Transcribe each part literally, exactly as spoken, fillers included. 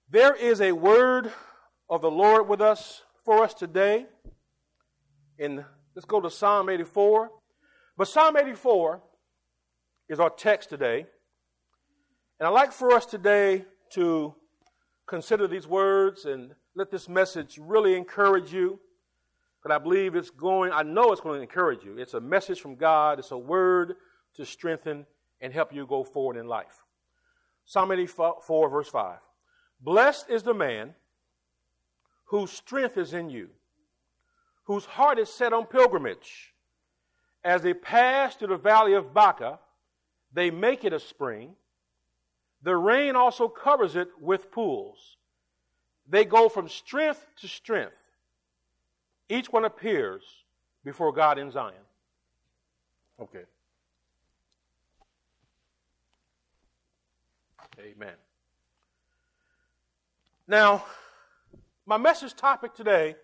There is a word of the Lord with us for us today. In let's go to Psalm eighty-four. But Psalm eighty-four is our text today. And I'd like for us today to consider these words and let this message really encourage you. But I believe it's going, I know it's going to encourage you. It's a message from God. It's a word to strengthen and help you go forward in life. Psalm eighty-four, verse five. Blessed is the man whose strength is in you, whose heart is set on pilgrimage. As they pass through the valley of Baca, they make it a spring. The rain also covers it with pools. They go from strength to strength. Each one appears before God in Zion. Okay. Amen. Now, my message topic today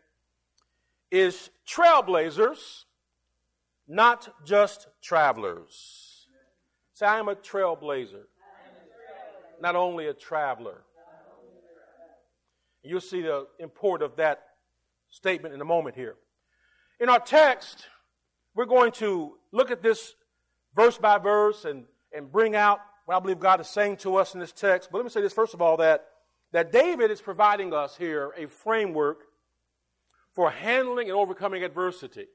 is trailblazers, not just travelers. Say, I am a trailblazer, not only a traveler. You'll see the import of that statement in a moment here. In our text, we're going to look at this verse by verse and, and bring out what I believe God is saying to us in this text. But let me say this first of all, that that David is providing us here a framework for handling and overcoming adversity.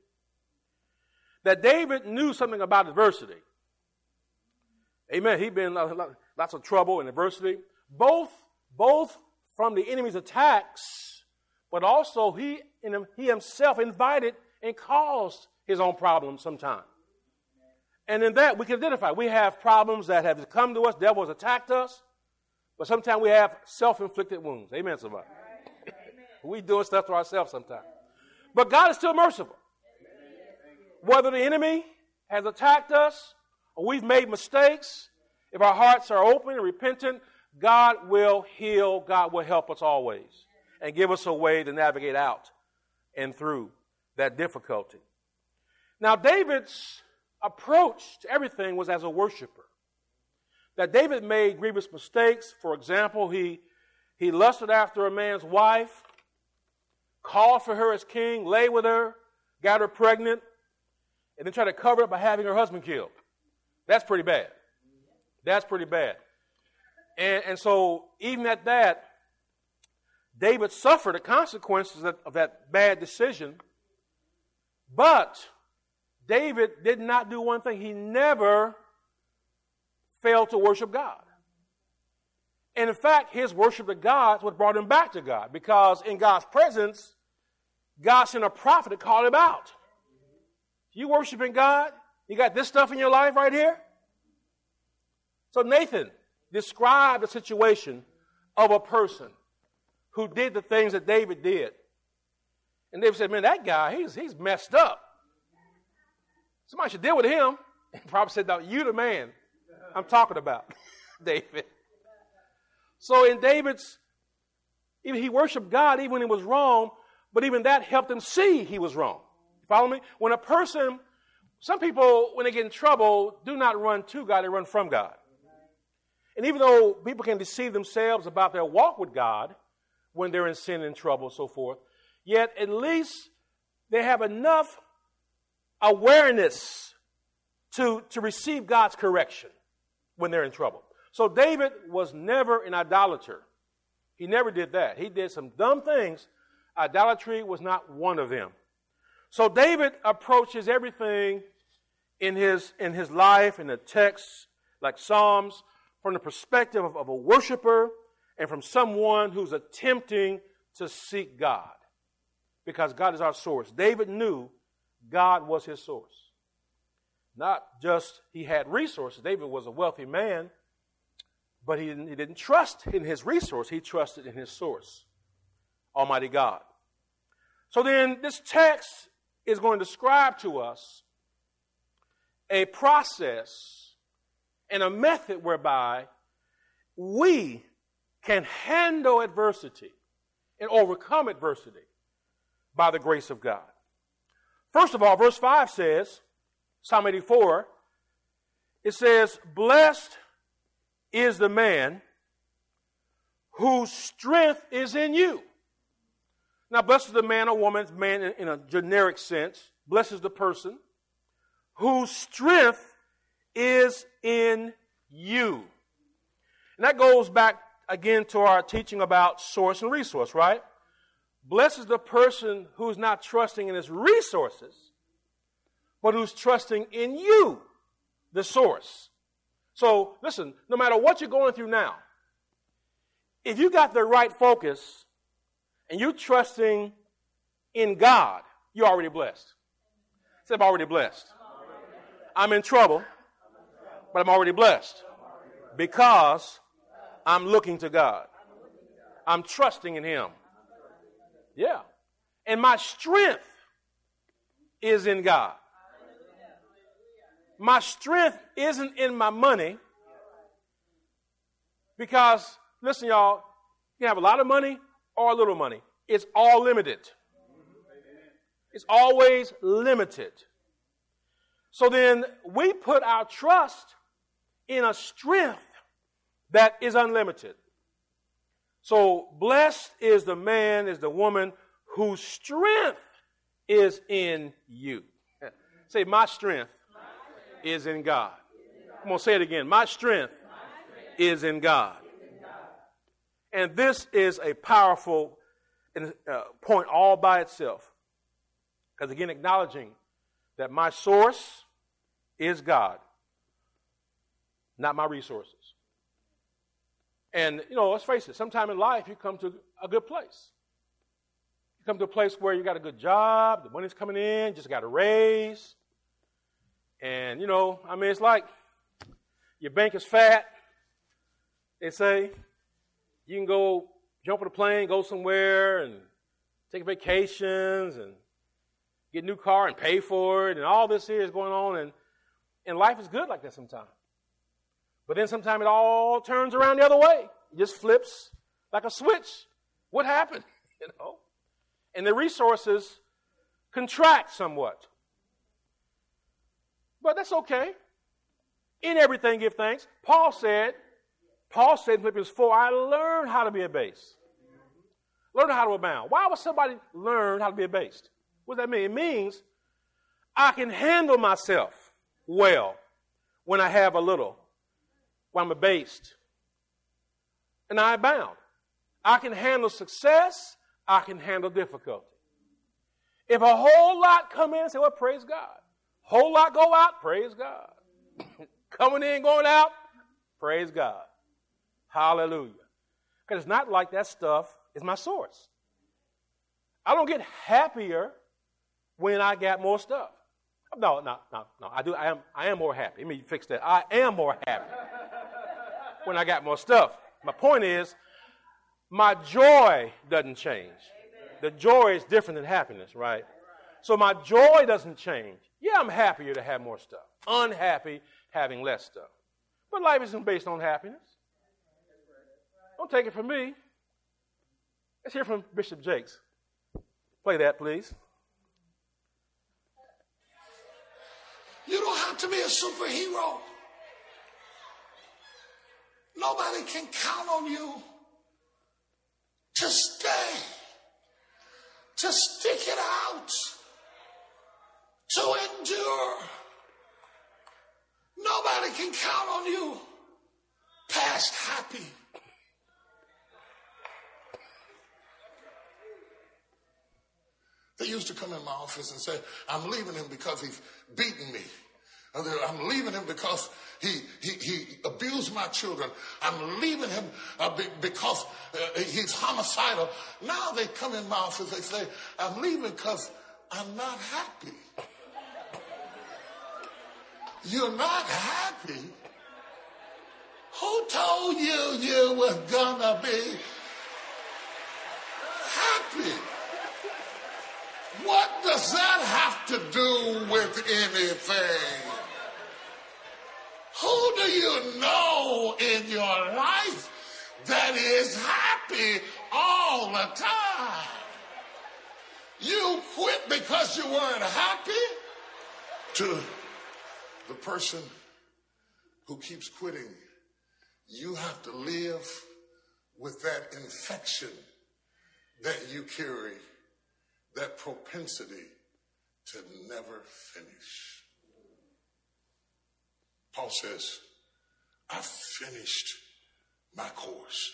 That David knew something about adversity. Amen. He'd been in lots of trouble and adversity, both, both from the enemy's attacks, but also he, he himself invited and caused his own problems sometimes. And in that, we can identify. We have problems that have come to us. Devil has attacked us. But sometimes we have self-inflicted wounds. Amen, somebody. Right. We doing stuff to ourselves sometimes. But God is still merciful. Whether the enemy has attacked us or we've made mistakes, if our hearts are open and repentant, God will heal. God will help us always and give us a way to navigate out and through that difficulty. Now, David's approach to everything was as a worshiper. That David made grievous mistakes. For example, he, he lusted after a man's wife, called for her as king, lay with her, got her pregnant, and then tried to cover it by having her husband killed. That's pretty bad. That's pretty bad. And, and so even at that, David suffered the consequences of, of that bad decision. But David did not do one thing. He never failed to worship God. And in fact, his worship to God was brought him back to God, because in God's presence, God sent a prophet to call him out. You worshiping God? You got this stuff in your life right here? So Nathan described the situation of a person who did the things that David did. And David said, man, that guy, he's, he's messed up. Somebody should deal with him. And the prophet said, no, you the man I'm talking about, David. So in David's, even he worshiped God even when he was wrong, but even that helped him see he was wrong. You follow me? When a person, some people, when they get in trouble, do not run to God, they run from God. And even though people can deceive themselves about their walk with God when they're in sin and trouble and so forth, yet at least they have enough awareness to, to receive God's correction when they're in trouble. So David was never an idolater. He never did that. He did some dumb things. Idolatry was not one of them. So David approaches everything in his, in his life, in the texts, like Psalms, from the perspective of, of a worshiper and from someone who's attempting to seek God, because God is our source. David knew God was his source. Not just he had resources. David was a wealthy man, but he didn't, he didn't trust in his resource. He trusted in his source, Almighty God. So then this text is going to describe to us a process and a method whereby we can handle adversity and overcome adversity by the grace of God. First of all, verse five says, Psalm eighty-four, it says, blessed is the man whose strength is in you. Now, blessed is the man or woman, man in, in a generic sense. Blessed is the person whose strength is in you. And that goes back again to our teaching about source and resource, right? Blessed is the person who's not trusting in his resources, but who's trusting in you, the source. So, listen, no matter what you're going through now, if you got the right focus and you're trusting in God, you're already blessed. Say, I'm already blessed. I'm in trouble, but I'm already blessed because I'm looking to God. I'm trusting in Him. Yeah. And my strength is in God. My strength isn't in my money because, listen, y'all, you have a lot of money or a little money. It's all limited. It's always limited. So then we put our trust in a strength that is unlimited. So blessed is the man, is the woman whose strength is in you. Say, my strength is in God. Come on, say it again. My strength is in God. And this is a powerful uh, point all by itself. Because again, acknowledging that my source is God, not my resources. And, you know, let's face it, sometime in life you come to a good place. You come to a place where you got a good job, the money's coming in, just got a raise. And, you know, I mean, it's like your bank is fat. They say you can go jump on a plane, go somewhere and take vacations and get a new car and pay for it. And all this here is going on. And, and life is good like that sometimes. But then sometimes it all turns around the other way. It just flips like a switch. What happened? You know? And the resources contract somewhat. But that's okay. In everything, give thanks. Paul said, Paul said in Philippians four, I learned how to be abased. Learn how to abound. Why would somebody learn how to be abased? What does that mean? It means I can handle myself well when I have a little, when I'm abased. And I abound. I can handle success. I can handle difficulty. If a whole lot come in and say, well, praise God. Whole lot go out, praise God. Coming in, going out, praise God. Hallelujah. Because it's not like that stuff is my source. I don't get happier when I got more stuff. No, no, no, no. I do. I am. I am more happy. Let me fix that. I am more happy when I got more stuff. My point is, my joy doesn't change. The joy is different than happiness, right? So my joy doesn't change. Yeah, I'm happier to have more stuff. Unhappy having less stuff. But life isn't based on happiness. Don't take it from me. Let's hear from Bishop Jakes. Play that, please. You don't have to be a superhero. Nobody can count on you to stay, to stick it out, to endure. Nobody can count on you past happy. They used to come in my office and say, I'm leaving him because he's beaten me. I'm leaving him because he, he, he abused my children. I'm leaving him uh, be, because uh, he's homicidal. Now they come in my office, they say, I'm leaving because I'm not happy. You're not happy? Who told you you were gonna be happy? What does that have to do with anything? Who do you know in your life that is happy all the time? You quit because you weren't happy? To the person who keeps quitting, you have to live with that infection that you carry, that propensity to never finish. Paul says, I've finished my course.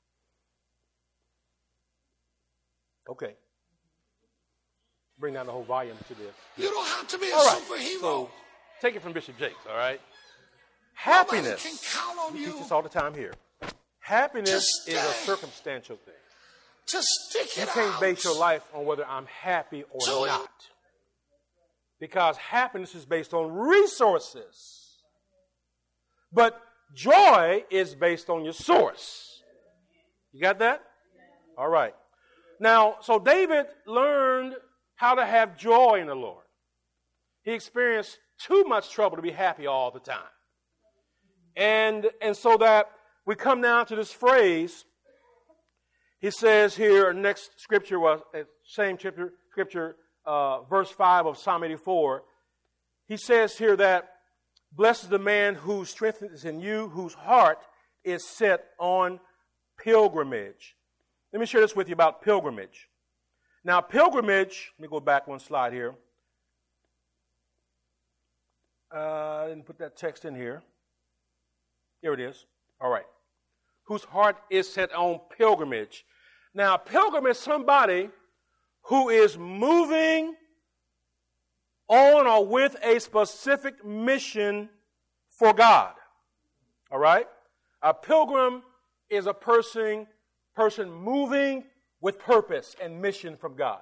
Okay. Bring down the whole volume to this. You don't have to be a all right. superhero. So take it from Bishop Jakes, all right? Nobody Happiness. can count on we you. teach this all the time here. Happiness Just is a stay. circumstantial thing. Just stick You it can't out. base your life on whether I'm happy or Do it. not. Because happiness is based on resources. But joy is based on your source. You got that? All right. Now, so David learned how to have joy in the Lord. He experienced too much trouble to be happy all the time. And, and so that we come down to this phrase. He says here, next scripture was, same scripture, scripture uh, verse five of Psalm eighty-four. He says here that, blessed is the man whose strength is in you, whose heart is set on pilgrimage. Let me share this with you about pilgrimage. Now, pilgrimage, let me go back one slide here. Uh, I didn't put that text in here. Here it is. All right. Whose heart is set on pilgrimage. Now, pilgrim is somebody who is moving on or with a specific mission for God. All right? A pilgrim is a person, person moving with purpose and mission from God.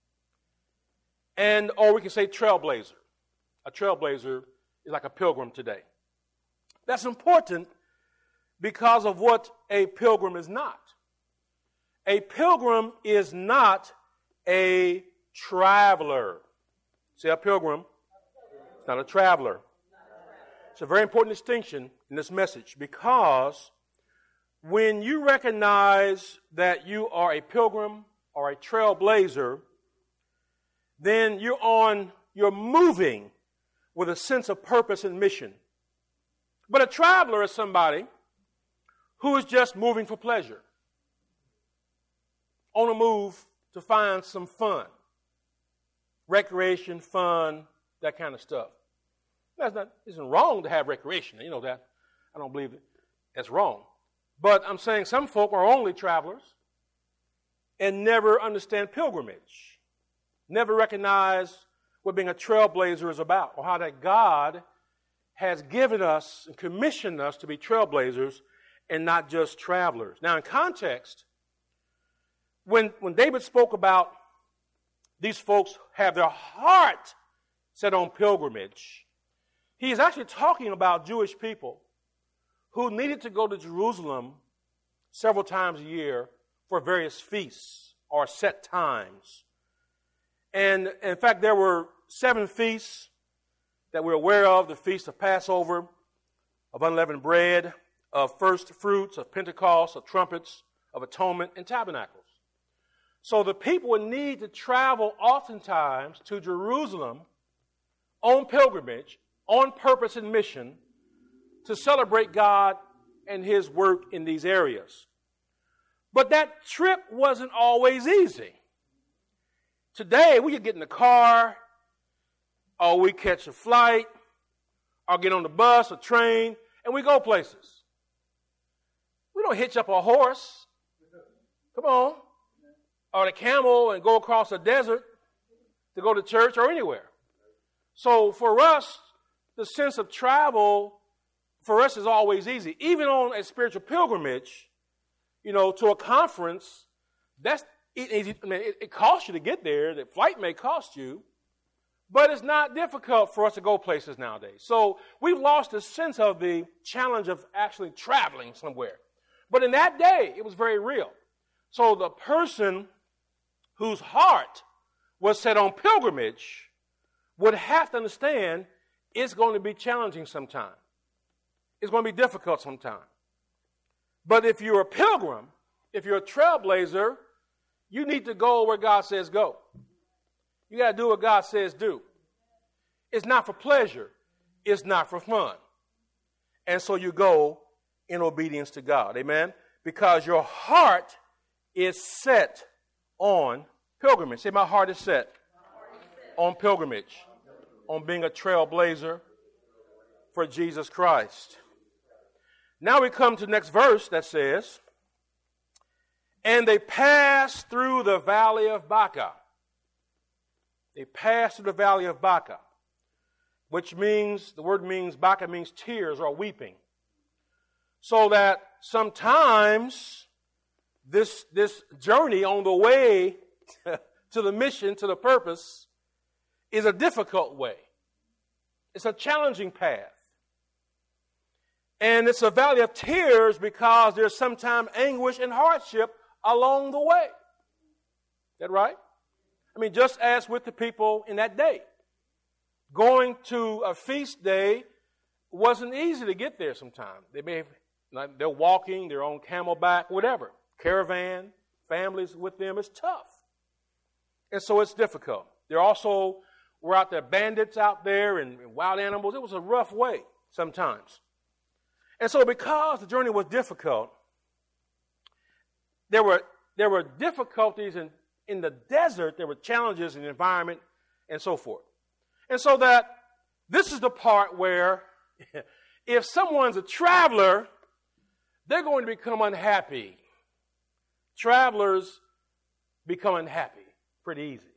And, or we can say trailblazer. A trailblazer is like a pilgrim today. That's important because of what a pilgrim is not. A pilgrim is not a traveler. See, a pilgrim is not a traveler. It's a very important distinction in this message because when you recognize that you are a pilgrim or a trailblazer, then you're on, you're moving with a sense of purpose and mission. But a traveler is somebody who is just moving for pleasure, on a move to find some fun, recreation, fun, that kind of stuff. That's not, it isn't wrong to have recreation. You know that. I don't believe it. That's wrong. But I'm saying some folk are only travelers and never understand pilgrimage, never recognize what being a trailblazer is about, or how that God has given us and commissioned us to be trailblazers and not just travelers. Now, in context, when, when David spoke about these folks have their heart set on pilgrimage, he is actually talking about Jewish people who needed to go to Jerusalem several times a year for various feasts or set times. And in fact, there were seven feasts that we're aware of: the Feast of Passover, of Unleavened Bread, of First Fruits, of Pentecost, of Trumpets, of Atonement, and Tabernacles. So the people would need to travel oftentimes to Jerusalem on pilgrimage, on purpose and mission, to celebrate God and His work in these areas. But that trip wasn't always easy. Today, we could get in the car, or we catch a flight, or get on the bus or train, and we go places. We don't hitch up a horse. Come on. Or the camel and go across the desert to go to church or anywhere. So for us, the sense of travel for us is always easy. Even on a spiritual pilgrimage, you know, to a conference, that's easy. I mean, it, it costs you to get there. The flight may cost you, but it's not difficult for us to go places nowadays. So we've lost a sense of the challenge of actually traveling somewhere. But in that day, it was very real. So the person whose heart was set on pilgrimage would have to understand it's going to be challenging sometime. It's going to be difficult sometime. But if you're a pilgrim, if you're a trailblazer, you need to go where God says go. You got to do what God says do. It's not for pleasure. It's not for fun. And so you go in obedience to God. Amen? because your heart is set on pilgrimage. Say, my heart is set on pilgrimage, on being a trailblazer for Jesus Christ. Now we come to the next verse that says, and they passed through the valley of Baca. They passed through the valley of Baca, which means, the word means, Baca means tears or weeping. So that sometimes this, this journey on the way to the mission, to the purpose, is a difficult way. It's a challenging path. And it's a valley of tears because there's sometimes anguish and hardship along the way. Is that right? I mean, just as with the people in that day. Going to a feast day wasn't easy to get there sometimes. They may have, they're walking, they're on camelback, whatever. Caravan, families with them, it's tough. And so it's difficult. There also were out there bandits out there and, and wild animals. It was a rough way sometimes. And so because the journey was difficult, there were there were difficulties in, in the desert, there were challenges in the environment and so forth. And so that this is the part where if someone's a traveler, they're going to become unhappy. Travelers become unhappy pretty easy.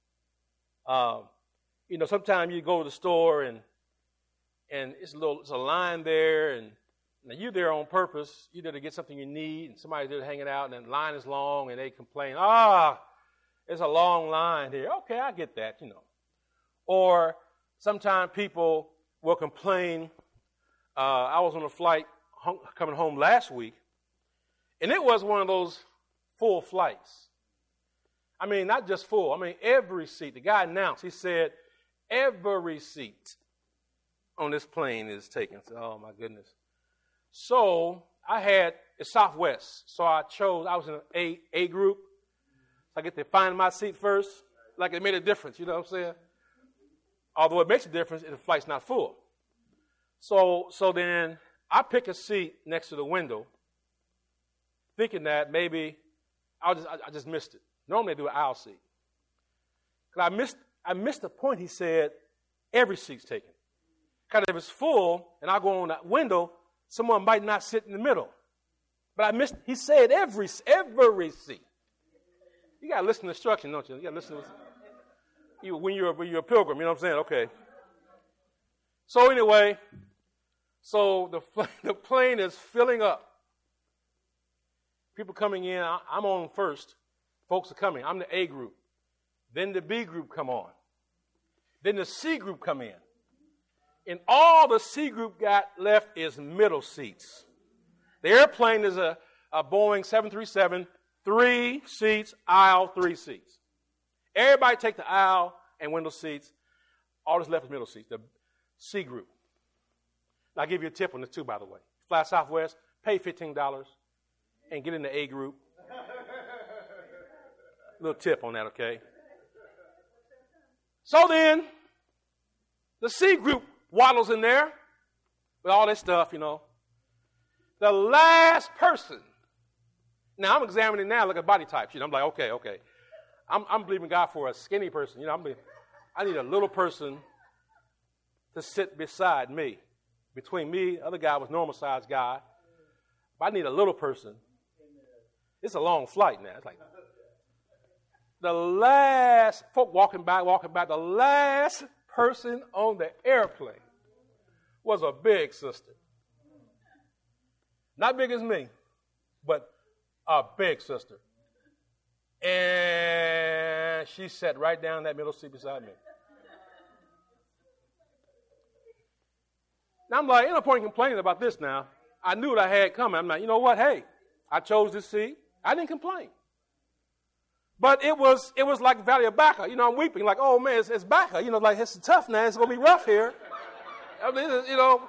Um, you know, sometimes you go to the store and and it's a little it's a line there, and now you're there on purpose. You're there to get something you need, and somebody's there hanging out, and the line is long, and they complain, ah, there's a long line here. Okay, I get that, you know. Or sometimes people will complain. Uh, I was on a flight home, coming home last week, and it was one of those full flights. I mean, not just full. I mean, every seat. The guy announced, he said, every seat on this plane is taken. So, oh, my goodness. So I had a Southwest. So I chose, I was in an A, A group. So I get to find my seat first. Like it made a difference, you know what I'm saying? Although it makes a difference if the flight's not full. So so then I pick a seat next to the window, thinking that maybe I'll just, I, I just missed it. Normally they do an aisle seat. Because I missed, I missed the point he said every seat's taken. Because if it's full and I go on that window, someone might not sit in the middle. But I missed, he said every, every seat. You got to listen to instruction, don't you? You got to listen to you, when, you're, when you're a pilgrim, you know what I'm saying? Okay. So anyway, so the, the plane is filling up. People coming in, I, I'm on first. Folks are coming. I'm the A group. Then the B group come on. Then the C group come in. And all the C group got left is middle seats. The airplane is a, a Boeing seven thirty-seven, three seats, aisle, three seats. Everybody take the aisle and window seats. All that's left is middle seats, the C group. Now, I'll give you a tip on this too, by the way. Fly Southwest, pay fifteen dollars and get in the A group. Little tip on that, okay? So then, the C group waddles in there with all this stuff, you know. The last person. Now, I'm examining now, look at body types. You know, I'm like, okay, okay. I'm, I'm believing God for a skinny person. You know, I'm believing, I need a little person to sit beside me. Between me, the other guy was normal-sized guy. But I need a little person. It's a long flight now. It's like the last, folk walking by, walking by, the last person on the airplane was a big sister. Not big as me, but a big sister. And she sat right down in that middle seat beside me. Now I'm like, ain't no point in complaining about this now. I knew what I had coming. I'm like, you know what? Hey, I chose this seat. I didn't complain. But it was it was like Valley of Baca. You know, I'm weeping like, oh, man, it's, it's Baca. You know, like, it's tough now. It's going to be rough here. I mean, you know.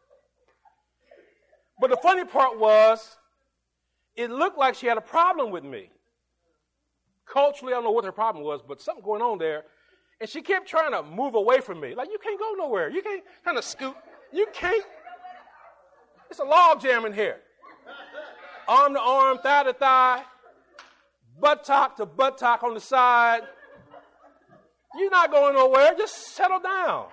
But the funny part was, it looked like she had a problem with me. Culturally, I don't know what her problem was, but something going on there. And she kept trying to move away from me. Like, you can't go nowhere. You can't kind of scoot. You can't. It's a log jam in here. A arm to arm, thigh to thigh, buttock to buttock on the side. You're not going nowhere. Just settle down.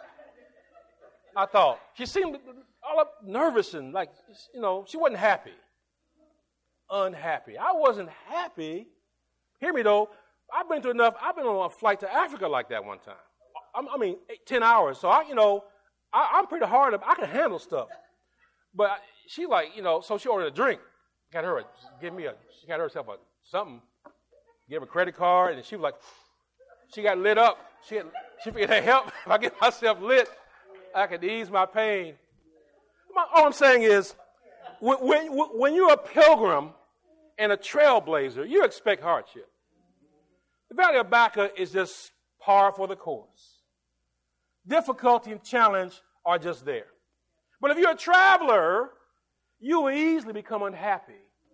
I thought. She seemed all up nervous and like, you know, she wasn't happy. Unhappy. I wasn't happy. Hear me though. I've been through enough. I've been on a flight to Africa like that one time. I, I mean, eight, ten hours. So I, you know, I, I'm pretty hard. I can handle stuff. But she like, you know, so she ordered a drink. Got her, a, give me a, she got herself a something. Give her a credit card, and she was like, she got lit up. She had, she figured, hey, help. If I get myself lit, I can ease my pain. My, all I'm saying is, when, when, when you're a pilgrim and a trailblazer, you expect hardship. The Valley of Baca is just par for the course. Difficulty and challenge are just there. But if you're a traveler, you will easily become unhappy.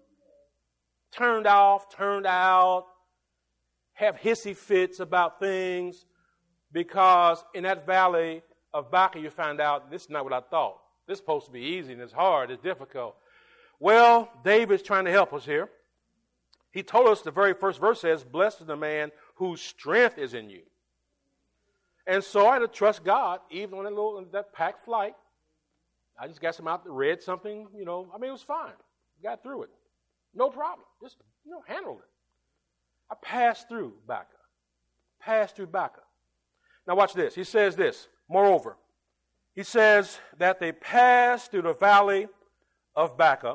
Turned off, turned out, have hissy fits about things, because in that Valley of Baca you find out this is not what I thought. This is supposed to be easy and it's hard, it's difficult. Well, David's trying to help us here. He told us, the very first verse says, blessed is the man whose strength is in you. And so I had to trust God, even on that little that packed flight. I just got some out, read something, you know. I mean, it was fine. Got through it. No problem. Just, you know, handled it. I passed through Baca. Passed through Baca. Now watch this. He says this. Moreover, he says that they passed through the valley of Baca.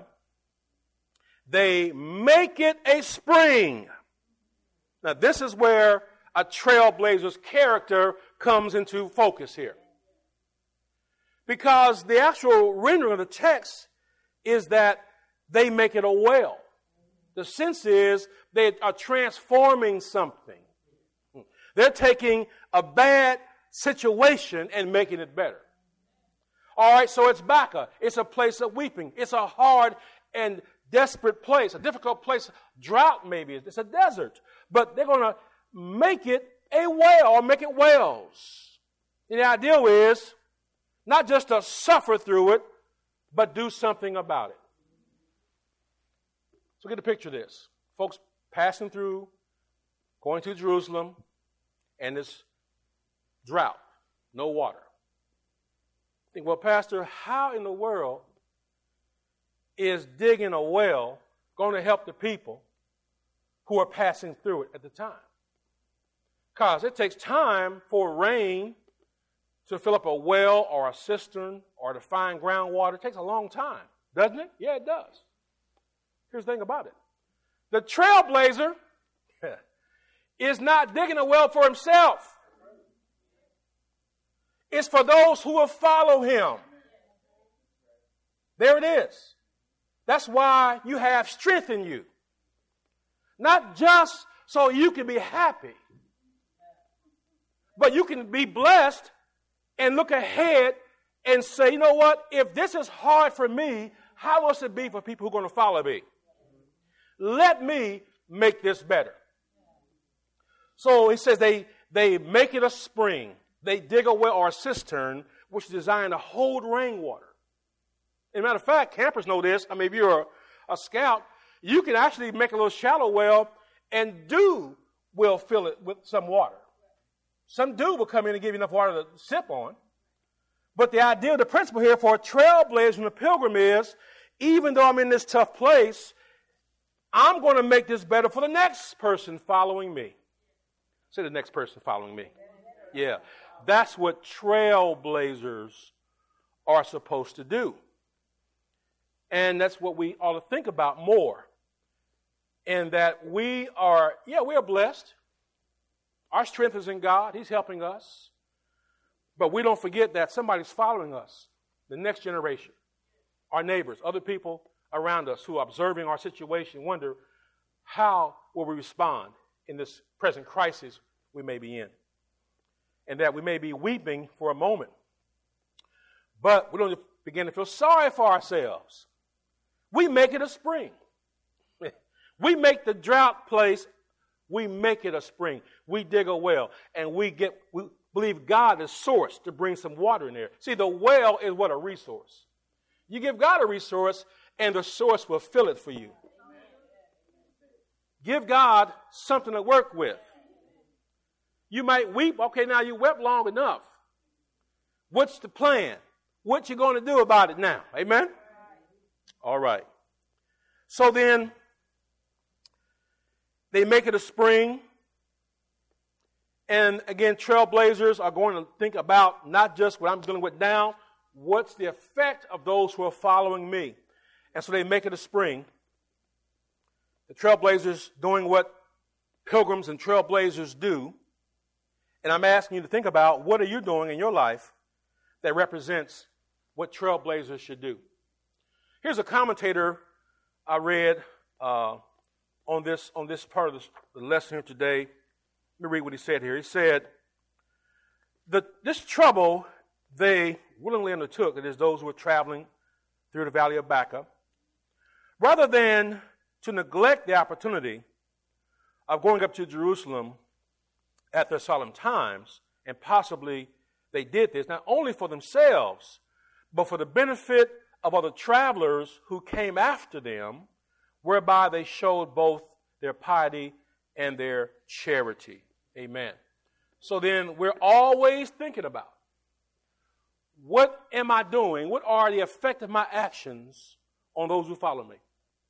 They make it a spring. Now this is where a trailblazer's character comes into focus here. Because the actual rendering of the text is that they make it a well. The sense is they are transforming something. They're taking a bad situation and making it better. All right, so it's Baca. It's a place of weeping. It's a hard and desperate place, a difficult place. Drought maybe. It's a desert. But they're going to make it a well, or make it wells. And the idea is not just to suffer through it, but do something about it. So get a picture of this. Folks passing through, going to Jerusalem, and this drought, no water. Think, well, Pastor, how in the world is digging a well going to help the people who are passing through it at the time? Because it takes time for rain to fill up a well or a cistern or to find groundwater. It takes a long time, doesn't it? Yeah, it does. Here's the thing about it. The trailblazer is not digging a well for himself. It's for those who will follow him. There it is. That's why you have strength in you. Not just so you can be happy, but you can be blessed and look ahead and say, you know what? If this is hard for me, how must it be for people who are going to follow me? Let me make this better. So he says they, they make it a spring. They dig a well or a cistern, which is designed to hold rainwater. As a matter of fact, campers know this. I mean, if you're a, a scout, you can actually make a little shallow well, and dew will fill it with some water. Some dew will come in and give you enough water to sip on. But the idea, the principle here for a trailblazer and a pilgrim is, even though I'm in this tough place, I'm going to make this better for the next person following me. Say the next person following me. Yeah. That's what trailblazers are supposed to do. And that's what we ought to think about more. And that we are, yeah, we are blessed. Our strength is in God. He's helping us. But we don't forget that somebody's following us, the next generation, our neighbors, other people around us who are observing our situation, wonder how will we respond in this present crisis we may be in. And that we may be weeping for a moment. But we don't begin to feel sorry for ourselves. We make it a spring. We make the drought place, we make it a spring. We dig a well, and we get we believe God is source to bring some water in there. See, the well is what? A resource. You give God a resource, and the source will fill it for you. Give God something to work with. You might weep. Okay, now you wept long enough. What's the plan? What you going to do about it now? Amen? All right. So then, they make it a spring. And again, trailblazers are going to think about not just what I'm dealing with now, what's the effect of those who are following me? And so they make it a spring. The trailblazers doing what pilgrims and trailblazers do. And I'm asking you to think about, what are you doing in your life that represents what trailblazers should do? Here's a commentator I read uh, on this on this part of this, the lesson here today. Let me read what he said here. He said, the, this trouble they willingly undertook, that is those who were traveling through the valley of Baca, rather than to neglect the opportunity of going up to Jerusalem at their solemn times, and possibly they did this not only for themselves, but for the benefit of other travelers who came after them, whereby they showed both their piety and their charity. Amen. So then we're always thinking about, what am I doing? What are the effect of my actions on those who follow me?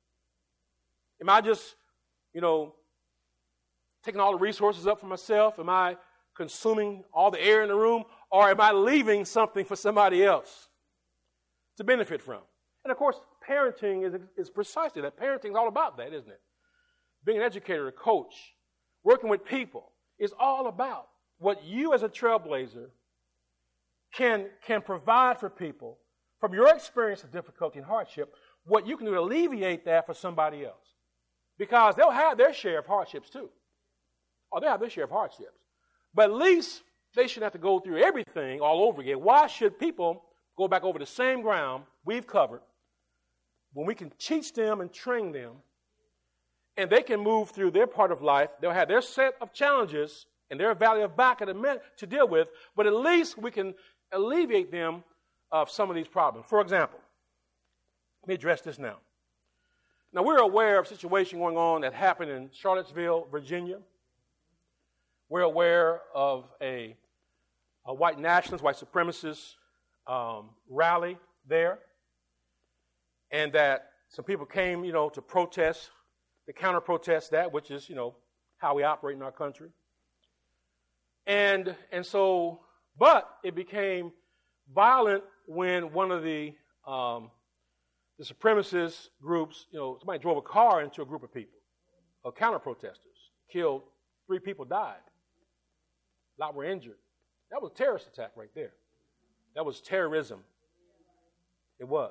Am I just, you know, taking all the resources up for myself? Am I consuming all the air in the room? Or am I leaving something for somebody else to benefit from? And of course, parenting is, is precisely that. Parenting is all about that, isn't it? Being an educator, a coach, working with people is all about what you as a trailblazer can, can provide for people from your experience of difficulty and hardship, what you can do to alleviate that for somebody else. Because they'll have their share of hardships too. Or they'll have their share of hardships. But at least they shouldn't have to go through everything all over again. Why should people go back over the same ground we've covered when we can teach them and train them, and they can move through their part of life? They'll have their set of challenges and their valley of Baca to deal with, but at least we can alleviate them of some of these problems. For example, let me address this now. Now, we're aware of a situation going on that happened in Charlottesville, Virginia. We're aware of a, a white nationalist, white supremacist um, rally there, and that some people came, you know, to protest, to counter-protest that, which is, you know, how we operate in our country. And and so, but it became violent when one of the um, the supremacist groups, you know, somebody drove a car into a group of people, of counter-protesters, killed, three people died. A lot were injured. That was a terrorist attack right there. That was terrorism. It was.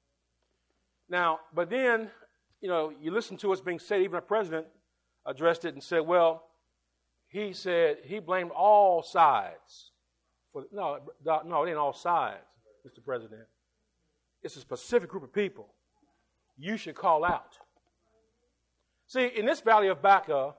Now, but then, you know, you listen to what's being said. Even our president addressed it and said, well, he said he blamed all sides. For, no, no, it ain't all sides, Mister President. It's a specific group of people you should call out. See, in this valley of Baca,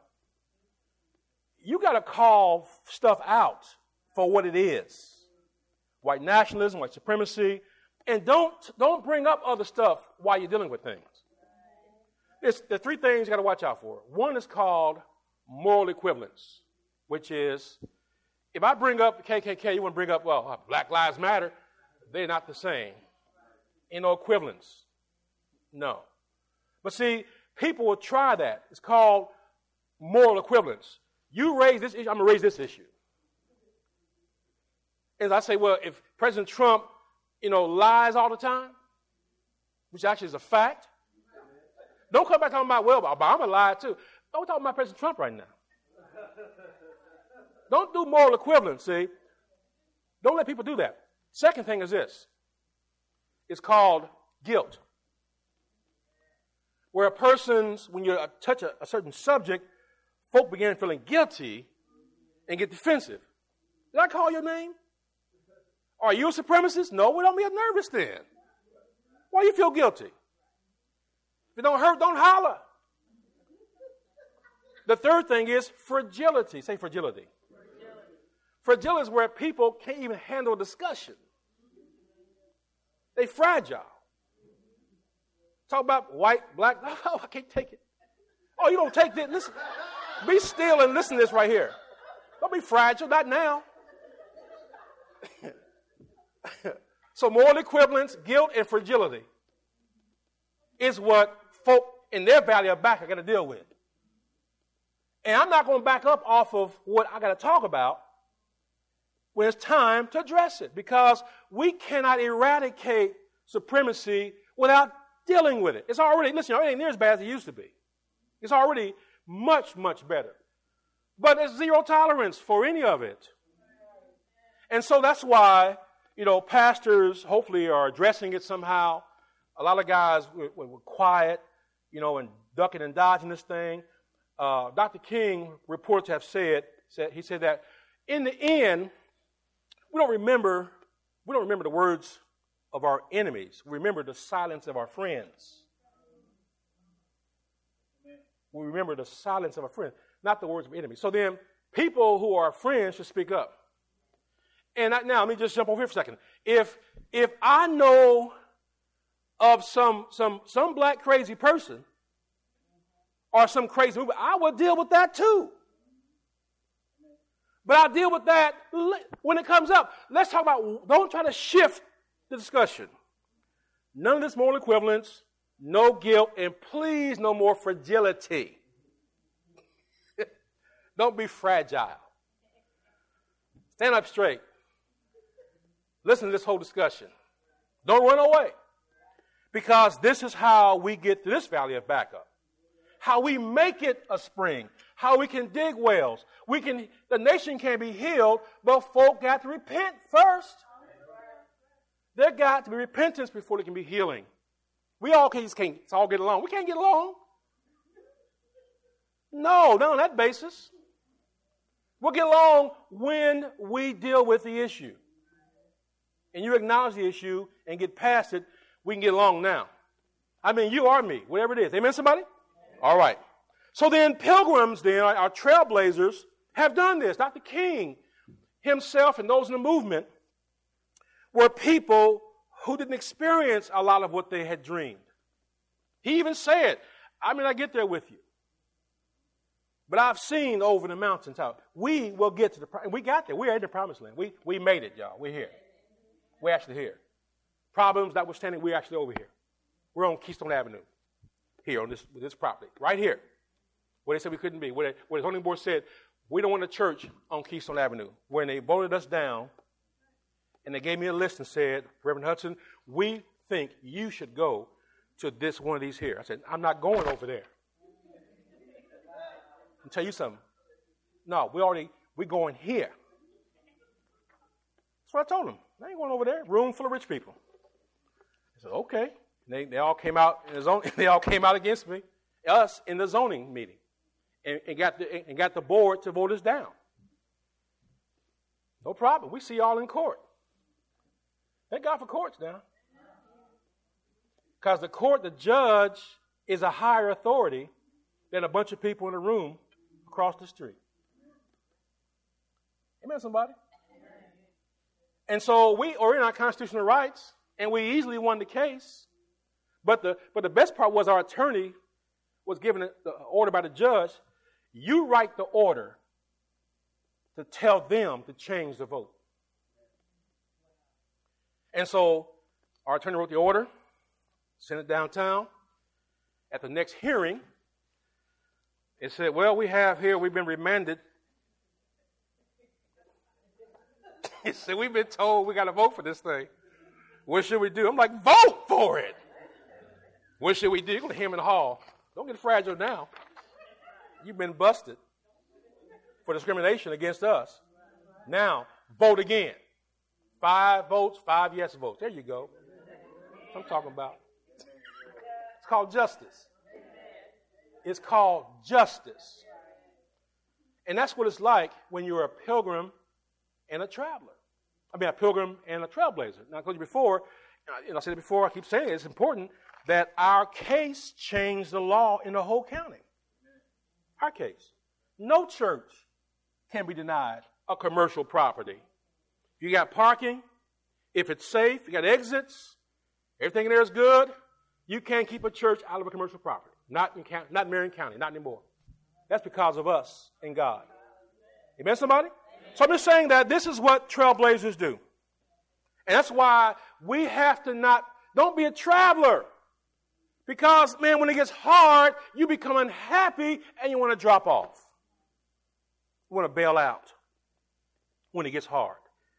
you got to call stuff out for what it is. White nationalism, white supremacy, and don't don't bring up other stuff while you're dealing with things. There's, there are three things you got to watch out for. One is called moral equivalence, which is, if I bring up the K K K, you want to bring up, well, Black Lives Matter, they're not the same. Ain't no equivalence. No. But see, people will try that. It's called moral equivalence. You raise this issue, I'm going to raise this issue. As I say, well, if President Trump, you know, lies all the time, which actually is a fact, don't come back talking about, well, Obama lied too. Don't talk about President Trump right now. Don't do moral equivalence, see? Don't let people do that. Second thing is this. It's called guilt. Where a person's, when you touch a, a certain subject, folk begin feeling guilty and get defensive. Did I call your name? Are you a supremacist? No, we don't be nervous then. Why do you feel guilty? If it don't hurt, don't holler. The third thing is fragility. Say fragility. Fragility. Fragility is where people can't even handle discussion. They're fragile. Talk about white, black. Oh, I can't take it. Oh, you don't take this. Listen. Be still and listen to this right here. Don't be fragile. Not now. So moral equivalence, guilt, and fragility is what folk in their valley of back are going to deal with. And I'm not going to back up off of what I got to talk about when it's time to address it, because we cannot eradicate supremacy without dealing with it. It's already, listen, it ain't near as bad as it used to be. It's already much, much better. But there's zero tolerance for any of it. And so that's why, you know, pastors hopefully are addressing it somehow. A lot of guys were, were quiet, you know, and ducking and dodging this thing. Uh, Doctor King reports have said, said, he said that in the end, we don't remember, we don't remember the words of our enemies. We remember the silence of our friends. We remember the silence of our friends, not the words of enemies. So then, people who are friends should speak up. And I, now, let me just jump over here for a second. If if I know of some some some black crazy person or some crazy movement, I will deal with that too. But I'll deal with that when it comes up. Let's talk about, don't try to shift the discussion. None of this moral equivalence, no guilt, and please no more fragility. Don't be fragile. Stand up straight. Listen to this whole discussion. Don't run away. Because this is how we get to this valley of backup. How we make it a spring. How we can dig wells. We can. The nation can be healed, but folk got to repent first. There got to be repentance before there can be healing. We all can't, can't all get along. We can't get along. No, not on that basis. We'll get along when we deal with the issue. And you acknowledge the issue and get past it, we can get along now. I mean, you or me, whatever it is. Amen, somebody? All right. So then pilgrims, then, our, our trailblazers, have done this. Doctor King himself and those in the movement were people who didn't experience a lot of what they had dreamed. He even said, I mean, I get there with you. But I've seen over the mountaintop. We will get to the, we got there. We're in the promised land. We, we made it, y'all. We're here. We're actually here. Problems notwithstanding, we're actually over here. We're on Keystone Avenue. Here on this, this property. Right here. Where they said we couldn't be. Where, they, where the zoning board said, we don't want a church on Keystone Avenue. When they voted us down, and they gave me a list and said, Reverend Hudson, we think you should go to this one of these here. I said, I'm not going over there. I'll tell you something. No, we already, we're going here. That's what I told them. I ain't going over there. Room full of rich people. I said, okay. And they, they all came out in the zone, they all came out against me, us in the zoning meeting, and, and got the and got the board to vote us down. No problem. We see y'all in court. Thank God for courts now. Because the court, the judge, is a higher authority than a bunch of people in a room across the street. Amen, somebody? And so we are in our constitutional rights, and we easily won the case. But the but the best part was our attorney was given the order by the judge. You write the order to tell them to change the vote. And so our attorney wrote the order, sent it downtown. At the next hearing, it said, well, we have here, we've been remanded. He said, we've been told we got to vote for this thing. What should we do? I'm like, vote for it. What should we do? You're going to hear him in the hall. Don't get fragile now. You've been busted for discrimination against us. Now, vote again. Five votes, five yes votes. There you go. That's what I'm talking about. It's called justice. It's called justice. And that's what it's like when you're a pilgrim and a traveler. I mean, a pilgrim and a trailblazer. Now, I told you before, and I said it before, I keep saying it, it's important that our case changed the law in the whole county. Our case. No church can be denied a commercial property. You got parking, if it's safe, you got exits, everything in there is good, You can't keep a church out of a commercial property. Not in, not in Marion County, not anymore. That's because of us and God. Amen, somebody? Amen. So I'm just saying that this is what trailblazers do. And that's why we have to not, don't be a traveler. Because, man, when it gets hard, you become unhappy and you want to drop off. You want to bail out when it gets hard.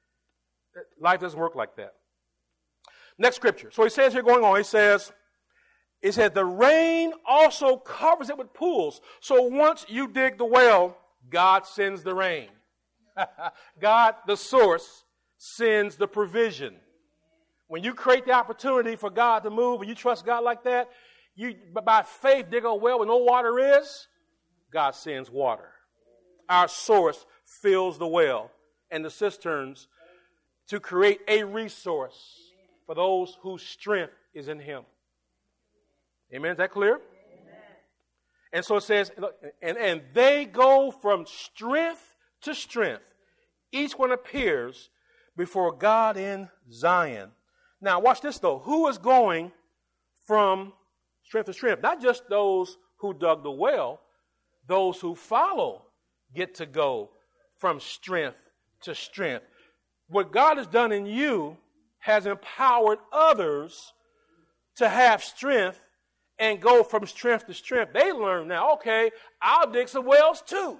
Life doesn't work like that. Next scripture. So he says here going on, he says, it says, the rain also covers it with pools. So once you dig the well, God sends the rain. God, the source, sends the provision. When you create the opportunity for God to move and you trust God like that, you by faith dig a well where no water is, God sends water. Our source fills the well and the cisterns to create a resource for those whose strength is in Him. Amen. Is that clear? Amen. And so it says, and, and they go from strength to strength. Each one appears before God in Zion. Now, watch this, though. Who is going from strength to strength? Not just those who dug the well. Those who follow get to go from strength to strength. What God has done in you has empowered others to have strength and go from strength to strength. They learn now, okay, I'll dig some wells too.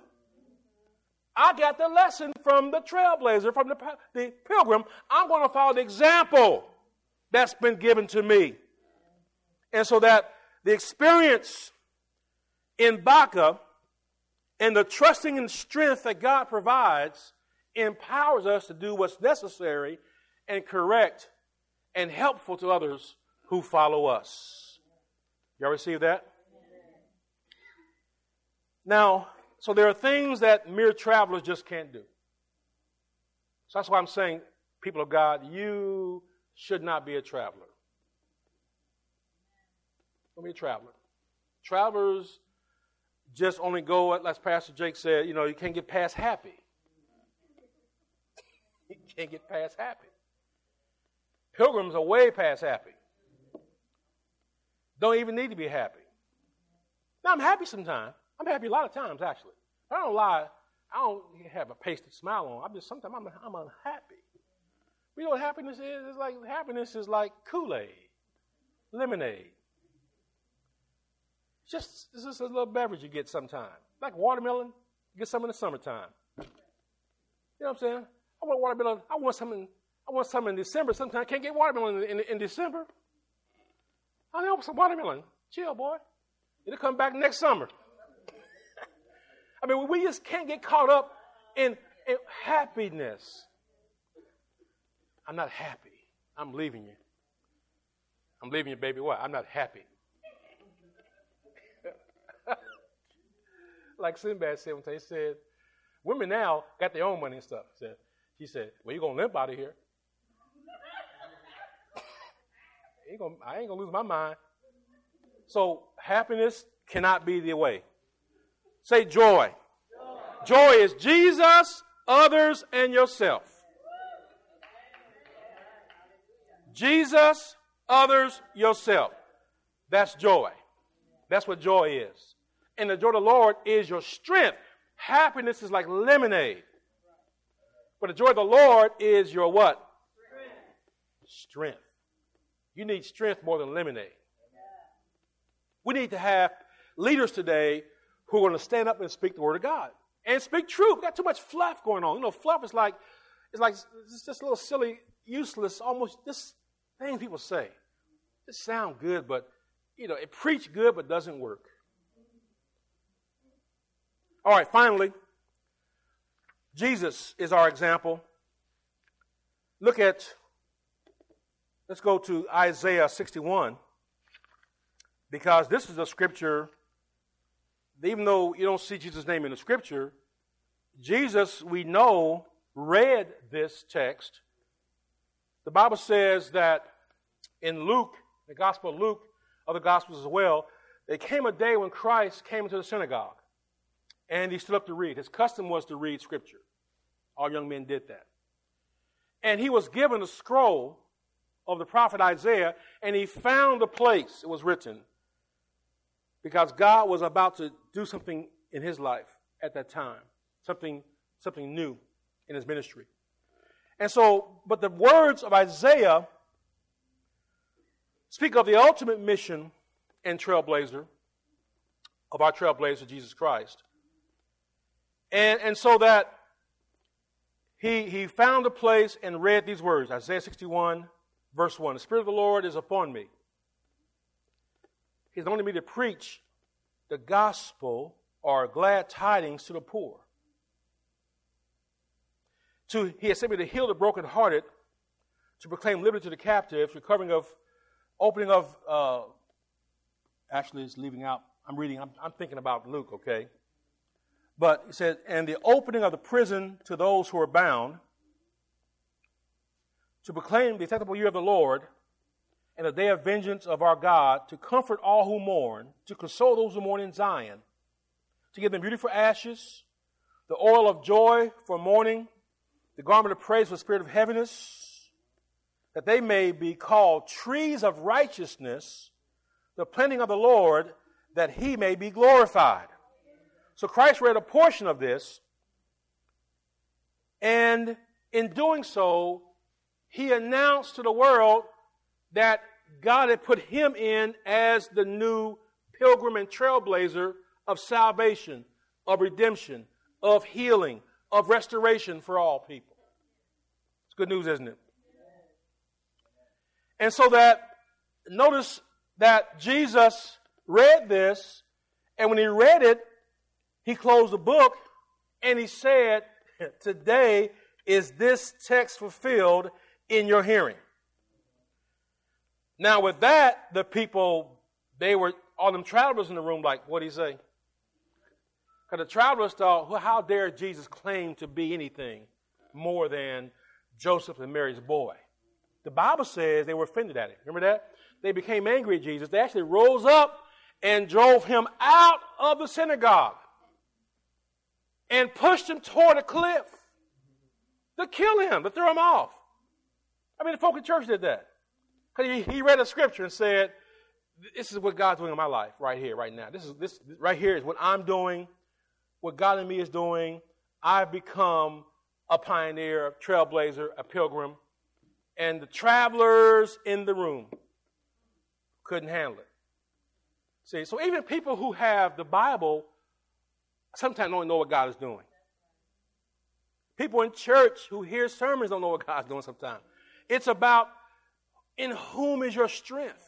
I got the lesson from the trailblazer, from the, the pilgrim. I'm going to follow the example that's been given to me. And so that the experience in Baca and the trusting and strength that God provides empowers us to do what's necessary and correct and helpful to others who follow us. Y'all receive that? Now, so there are things that mere travelers just can't do. So that's why I'm saying, people of God, you should not be a traveler. Don't be a traveler. Travelers just only go, as Pastor Jake said, you know, you can't get past happy. You can't get past happy. Pilgrims are way past happy. Don't even need to be happy. Now, I'm happy sometimes. I'm happy a lot of times, actually. But I don't lie. I don't have a pasted smile on. I'm just, sometimes I'm, I'm unhappy. You know what happiness is? It's like, happiness is like Kool-Aid, lemonade. It's just, it's just a little beverage you get sometimes. Like watermelon, you get some in the summertime. You know what I'm saying? I want watermelon. I want some in, I want some in December. Sometimes I can't get watermelon in, in, in December. I want some watermelon. Chill, boy. It'll come back next summer. I mean, we just can't get caught up in, in happiness. I'm not happy. I'm leaving you. I'm leaving you, baby. What? I'm not happy. Like Sinbad said one time, he said, women now got their own money and stuff. Said, she said, well, you're going to limp out of here. I ain't gonna, I ain't going to lose my mind. So happiness cannot be the way. Say joy. Joy, joy is Jesus, others, and yourself. Jesus, others, yourself. That's joy. That's what joy is. And the joy of the Lord is your strength. Happiness is like lemonade. But the joy of the Lord is your what? Strength. Strength. You need strength more than lemonade. We need to have leaders today who are going to stand up and speak the word of God. And speak truth. We got too much fluff going on. You know, fluff is like, it's like, it's just a little silly, useless, almost this thing people say. It sounds good, but, you know, it preach good, but doesn't work. All right, finally, Jesus is our example. Look at, let's go to Isaiah sixty-one, because this is a scripture, even though you don't see Jesus' name in the scripture, Jesus, we know, read this text. The Bible says that in Luke, the Gospel of Luke, other Gospels as well, there came a day when Christ came into the synagogue. And he stood up to read. His custom was to read Scripture. All young men did that. And he was given a scroll of the prophet Isaiah, and he found the place it was written because God was about to do something in his life at that time, something, something new in his ministry. And so, but the words of Isaiah speak of the ultimate mission and trailblazer of our trailblazer, Jesus Christ. And, and so that he, he found a place and read these words, Isaiah sixty-one, verse one. The Spirit of the Lord is upon me. He's anointed me to preach the gospel or glad tidings to the poor. To, he has sent me to heal the brokenhearted, to proclaim liberty to the captives, recovering of, opening of, uh, actually it's leaving out, I'm reading, I'm, I'm thinking about Luke, okay? But he said, and the opening of the prison to those who are bound, to proclaim the acceptable year of the Lord, and the day of vengeance of our God, to comfort all who mourn, to console those who mourn in Zion, to give them beauty for ashes, the oil of joy for mourning, the garment of praise for the spirit of heaviness, that they may be called trees of righteousness, the planting of the Lord, that he may be glorified. So Christ read a portion of this, and in doing so, he announced to the world that God had put him in as the new pilgrim and trailblazer of salvation, of redemption, of healing, of restoration for all people. It's good news, isn't it? And so that, notice that Jesus read this, and when he read it, he closed the book, and he said, today is this text fulfilled in your hearing. Now with that, the people, they were, all them travelers in the room, like, what did he say? Because the travelers thought, well, how dare Jesus claim to be anything more than Joseph and Mary's boy? The Bible says they were offended at it. Remember that? They became angry at Jesus. They actually rose up and drove him out of the synagogue and pushed him toward a cliff to kill him, to throw him off. I mean, the folk in church did that. Because he, he read a scripture and said, this is what God's doing in my life right here, right now. This is this right here is what I'm doing, what God in me is doing. I've become a pioneer, a trailblazer, a pilgrim. And the travelers in the room couldn't handle it. See, so even people who have the Bible sometimes don't know what God is doing. People in church who hear sermons don't know what God's doing sometimes. It's about in whom is your strength.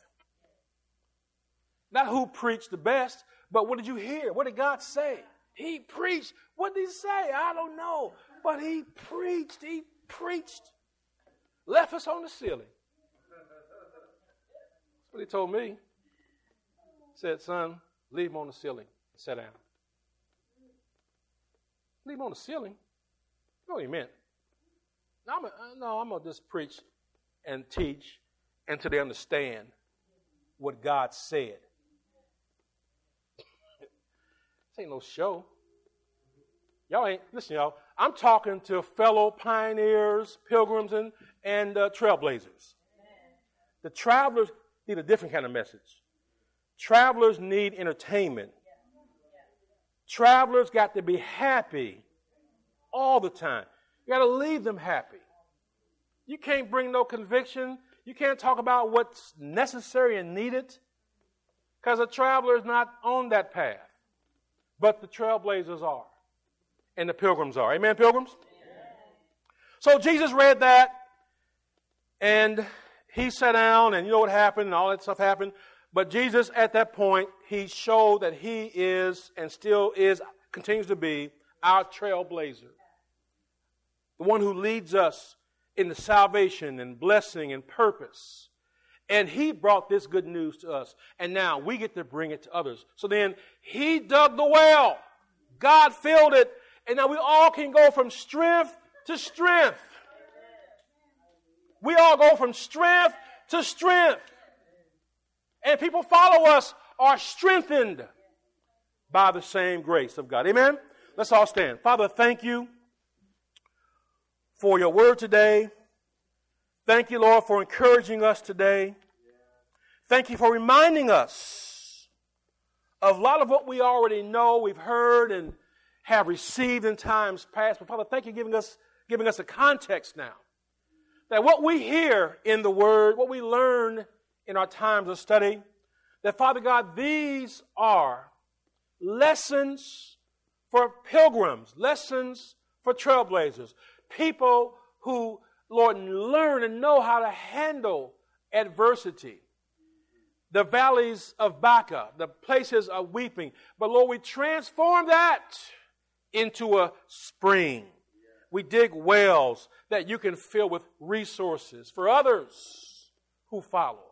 Not who preached the best, but what did you hear? What did God say? He preached. What did he say? I don't know. But he preached. He preached. Left us on the ceiling. That's what he told me. He said, son, leave him on the ceiling and sit down. Leave him on the ceiling? No, he meant. No, I'm, a, no, I'm going to just preach and teach until they understand what God said. This ain't no show. Y'all ain't, listen, y'all, I'm talking to fellow pioneers, pilgrims, and, and uh, trailblazers. The travelers need a different kind of message. Travelers need entertainment. Travelers got to be happy all the time. You got to leave them happy. You can't bring no conviction. You can't talk about what's necessary and needed because a traveler is not on that path. But the trailblazers are. And the pilgrims are. Amen, pilgrims? Amen. So Jesus read that, and he sat down, and you know what happened, and all that stuff happened. But Jesus, at that point, he showed that he is, and still is, continues to be, our trailblazer. The one who leads us in the salvation and blessing and purpose. And he brought this good news to us. And now we get to bring it to others. So then he dug the well. God filled it. And now we all can go from strength to strength. We all go from strength to strength. And people follow us are strengthened by the same grace of God. Amen? Let's all stand. Father, thank you for your word today. Thank you, Lord, for encouraging us today. Thank you for reminding us of a lot of what we already know, we've heard, and have received in times past. But Father, thank you for giving us, giving us a context now. That what we hear in the Word, what we learn in our times of study, that, Father God, these are lessons for pilgrims, lessons for trailblazers, people who, Lord, learn and know how to handle adversity, the valleys of Baca, the places of weeping. But, Lord, we transform that into a spring. We dig wells that you can fill with resources for others who follow.